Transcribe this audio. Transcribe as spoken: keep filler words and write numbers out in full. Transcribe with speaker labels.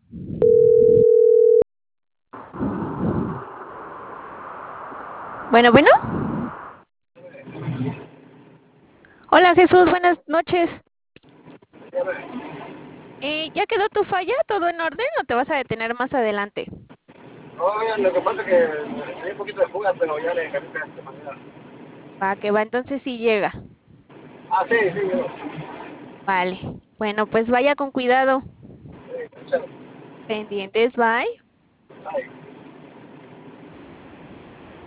Speaker 1: Bueno, bueno. Hola Jesús, buenas noches. Eh, ¿ya quedó tu falla? ¿Todo en orden o te vas a detener más adelante?
Speaker 2: Oye, lo que pasa es que hay un poquito de fuga, pero ya le cambié de manera.
Speaker 1: Va, que va, entonces sí llega.
Speaker 2: Ah, sí, sí, yo.
Speaker 1: Vale. Bueno, pues vaya con cuidado.
Speaker 2: Sí, muchas
Speaker 1: Pendientes, bye.
Speaker 2: gracias.